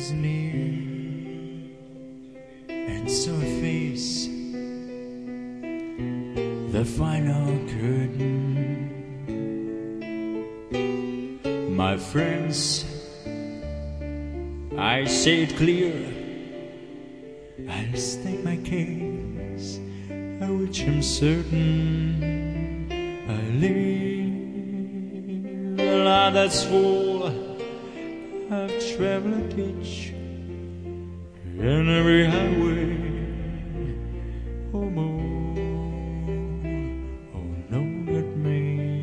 was near, and saw a face, the final curtain. My friends, I say it clear, I'll state my case, of which I'm certain. I live a life that's full of traveler ditch, and every highway, oh more, oh no, not me.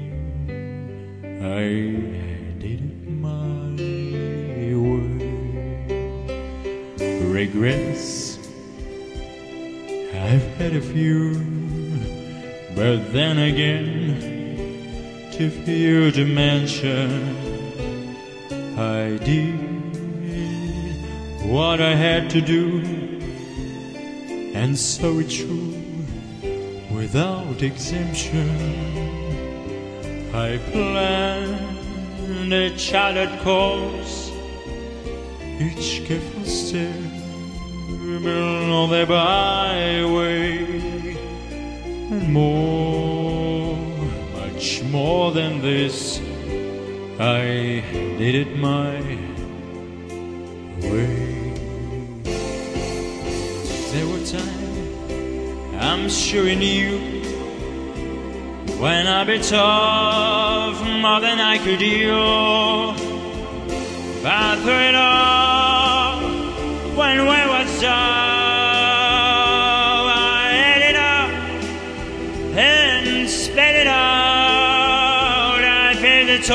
I did it my way. Regrets, I've had a few, but then again, too few to mention. I did what I had to do, and saw it through without exemption. I planned a charted course, each careful step along the byway, and more, much more than this, I did it my way. There were times, I'm sure you knew, when I bit off more than I could do. I threw it off when we were done. I ate it up and spit it out. I paid the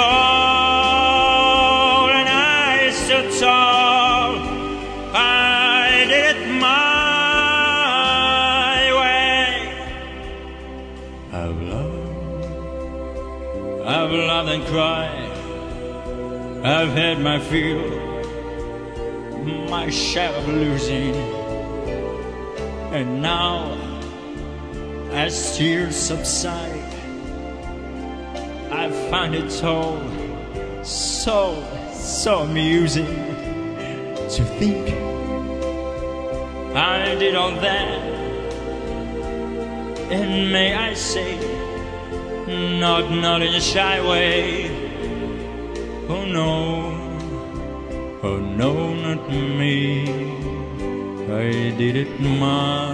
toll and I stood tall. I did it my way. I've loved and cried. I've had my fill, my share of losing, and now, as tears subside, I find it so amusing to think I did all that, and may I say, not in a shy way. Oh no, not me. I did it my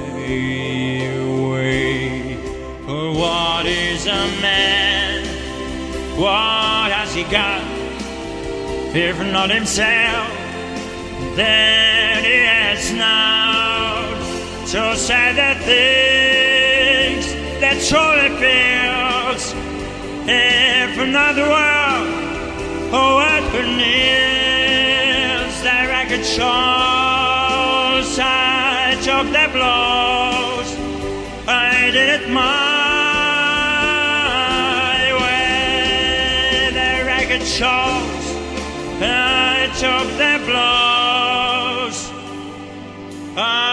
way. For what is a man? What has he got? If not himself, then he has now to say the things that truly feels. If not the world, oh, what beneath the record shows, I took the blows, I did it my way. The record shows, I took the blows,